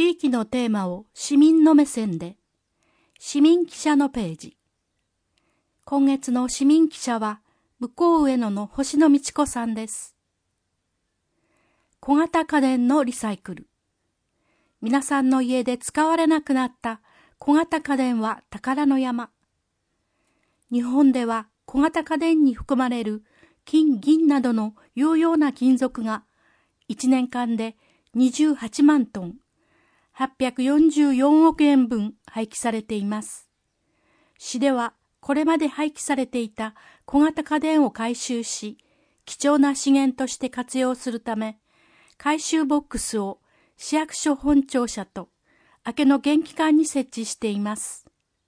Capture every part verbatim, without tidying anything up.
地域のテーマを市民の目線で、市民記者のページ。今月の市民記者は、向こう上野の星野道子さんです。小型家電のリサイクル。皆さんの家で使われなくなった小型家電は宝の山。日本では小型家電に含まれる金、銀などの有用な金属がいちねんかんでにじゅうはちまんトン、はっぴゃくよんじゅうよんおくえんぶん廃棄されています。市ではこれまで廃棄されていた小型家電を回収し、貴重な資源として活用するため、回収ボックスを市役所本庁舎と明けの元気館に設置しています。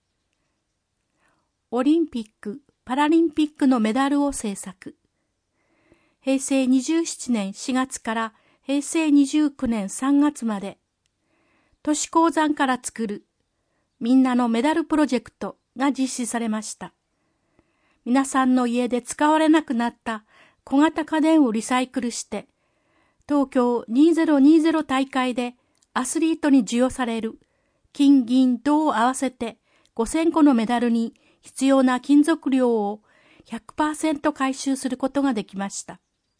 オリンピック・パラリンピックのメダルを制作。へいせいにじゅうななねんしがつからへいせいにじゅうきゅうねんさんがつまで、都市鉱山から作るみんなのメダルプロジェクトが実施されました。皆さんの家で使われなくなった小型家電をリサイクルして、東京にせんにじゅう大会でアスリートに授与される金、銀、銅を合わせてごせんこのメダルに必要な金属量を ひゃくパーセント 回収することができました。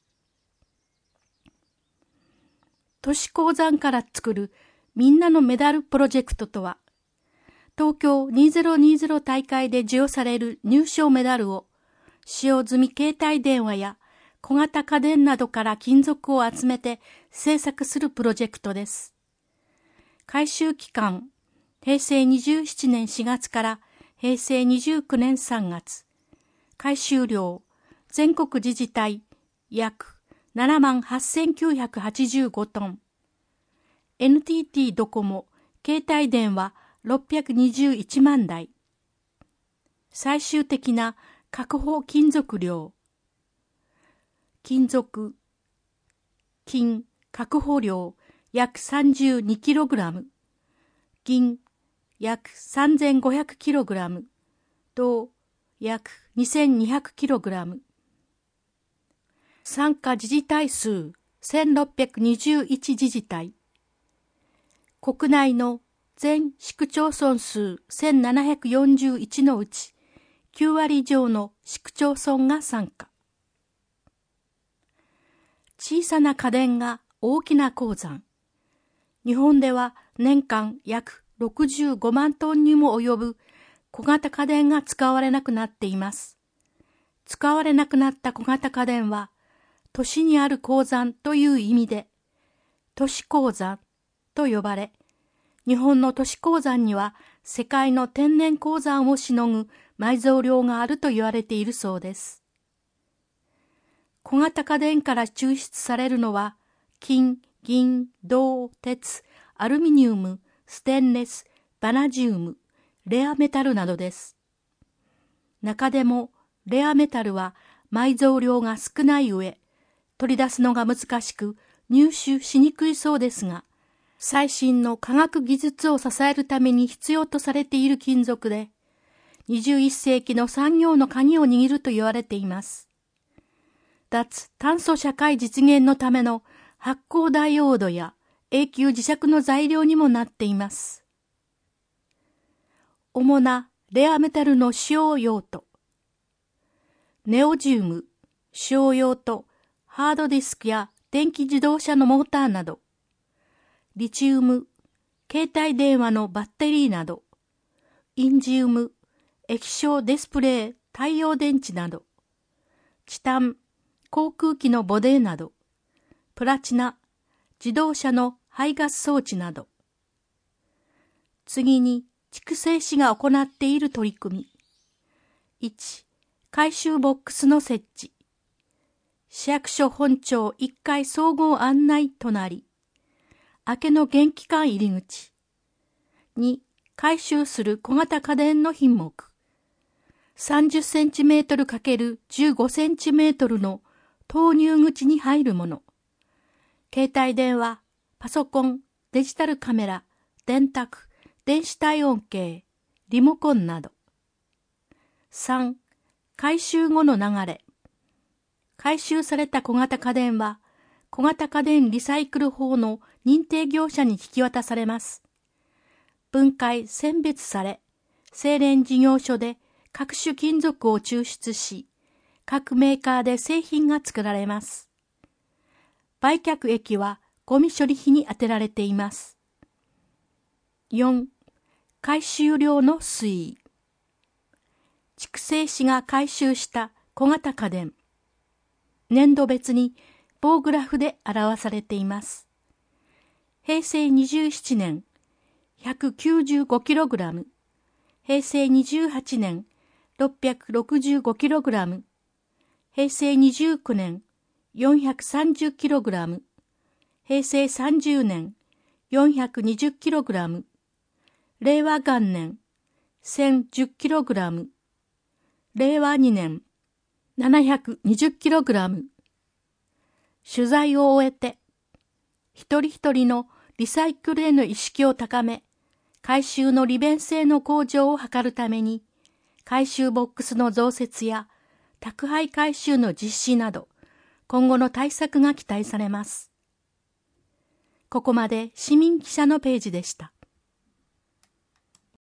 都市鉱山から作るみんなのメダルプロジェクトとは、東京にせんにじゅう大会で授与される入賞メダルを、使用済み携帯電話や小型家電などから金属を集めて制作するプロジェクトです。回収期間、へいせいにじゅうななねんしがつからへいせいにじゅうきゅうねんさんがつ。回収量、全国自治体約ななまんはっせんきゅうひゃくはちじゅうごトン。エヌティーティー ドコモ、携帯電話ろっぴゃくにじゅういちまんだい。最終的な確保金属量。金属、金、確保量約 さんじゅうにキログラム。銀、約 さんぜんごひゃくキログラム。銅、約 にせんにひゃくキログラム。参加自治体数せんろっぴゃくにじゅういち自治体。国内の全市区町村数せんななひゃくよんじゅういちのうちきゅうわり以上の市区町村が参加。小さな家電が大きな鉱山。日本では年間約ろくじゅうごまんトンにも及ぶ小型家電が使われなくなっています。使われなくなった小型家電は、都市にある鉱山という意味で、都市鉱山と呼ばれ、日本の都市鉱山には世界の天然鉱山をしのぐ埋蔵量があると言われているそうです。小型家電から抽出されるのは、金、銀、銅、鉄、アルミニウム、ステンレス、バナジウム、レアメタルなどです。中でも、レアメタルは埋蔵量が少ない上、取り出すのが難しく入手しにくいそうですが、最新の科学技術を支えるために必要とされている金属で、にじゅういっせいきの産業の鍵を握ると言われています。脱炭素社会実現のための発光ダイオードや永久磁石の材料にもなっています。主なレアメタルの使用用途。ネオジウム、使用用途、ハードディスクや電気自動車のモーターなど、リチウム、携帯電話のバッテリーなど、インジウム、液晶ディスプレイ、太陽電池など、チタン、航空機のボディなど、プラチナ、自動車の排ガス装置など。次に、筑西市が行っている取り組み。いち、回収ボックスの設置。市役所本庁いっかい総合案内隣。明けの元気館入り口。に、回収する小型家電の品目。さんじゅっセンチメートルかけるじゅうごセンチメートルの投入口に入るもの。携帯電話、パソコン、デジタルカメラ、電卓、電子体温計、リモコンなど。さん、回収後の流れ。回収された小型家電は、 小型家電リサイクル法の認定業者に引き渡されます。分解・選別され、精錬事業所で各種金属を抽出し、各メーカーで製品が作られます。売却益はゴミ処理費に充てられています。よん. 回収量の推移。筑西市が回収した小型家電。年度別に棒グラフで表されています。へいせいにじゅうななねん、ひゃくきゅうじゅうごキログラム。へいせいにじゅうはちねん、ろっぴゃくろくじゅうごキログラム。へいせいにじゅうきゅうねん、よんひゃくさんじゅうキログラム。へいせいさんじゅうねん、よんひゃくにじゅうキログラム。れいわ元年、せんじゅうキログラム。れいわにねん、ななひゃくにじゅうキログラム。取材を終えて、一人一人のリサイクルへの意識を高め、回収の利便性の向上を図るために、回収ボックスの増設や宅配回収の実施など、今後の対策が期待されます。ここまで市民記者のページでした。